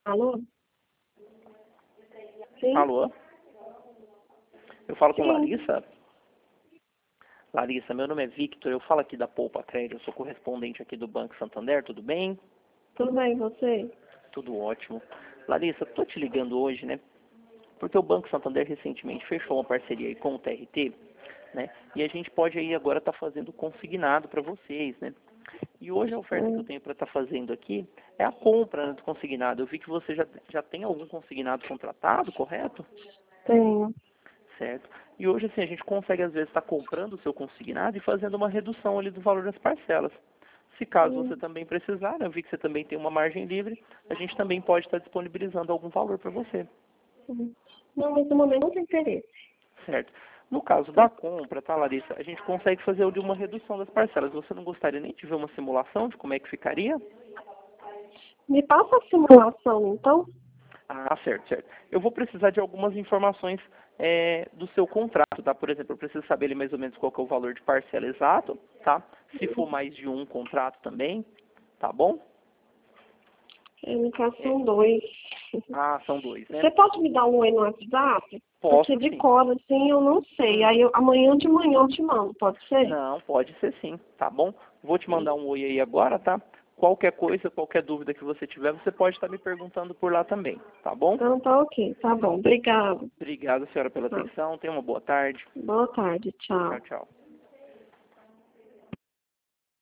Alô? Sim? Alô? Eu falo com Sim. Larissa? Larissa, meu nome é Victor, eu falo aqui da Poupa Crédito, eu sou correspondente aqui do Banco Santander, tudo bem? Tudo bem, você? Tudo ótimo. Larissa, tô te ligando hoje, né? Porque o Banco Santander recentemente fechou uma parceria aí com o TRT, né? E a gente pode aí agora estar fazendo consignado para vocês, né? E hoje a oferta que eu tenho para estar fazendo aqui é a compra, né, do consignado. Eu vi que você já tem algum consignado contratado, correto? Tenho. Certo. E hoje, assim, a gente consegue, às vezes, estar comprando o seu consignado e fazendo uma redução ali do valor das parcelas. Se caso você também precisar, né, eu vi que você também tem uma margem livre, a gente também pode estar disponibilizando algum valor para você. Não, mas no momento não tem interesse. Certo. No caso da compra, tá, Larissa, a gente consegue fazer ali uma redução das parcelas. Você não gostaria nem de ver uma simulação de como é que ficaria? Me passa a simulação, então? Ah, certo, certo. Eu vou precisar de algumas informações do seu contrato, tá? Por exemplo, eu preciso saber ali mais ou menos qual que é o valor de parcela exato, tá? Se for mais de um contrato também, tá bom? No caso são dois. Ah, são dois, né? Você pode me dar um oi no WhatsApp? Porque Posso de sim. cor, assim, eu não sei. Aí amanhã de manhã eu te mando, pode ser? Não, pode ser sim, tá bom? Vou te mandar um oi aí agora, tá? Qualquer coisa, qualquer dúvida que você tiver, você pode estar me perguntando por lá também, tá bom? Então tá ok, tá bom. Obrigado. Obrigado, senhora, pela atenção. Tenha uma boa tarde. Boa tarde, Tchau, tchau. tchau.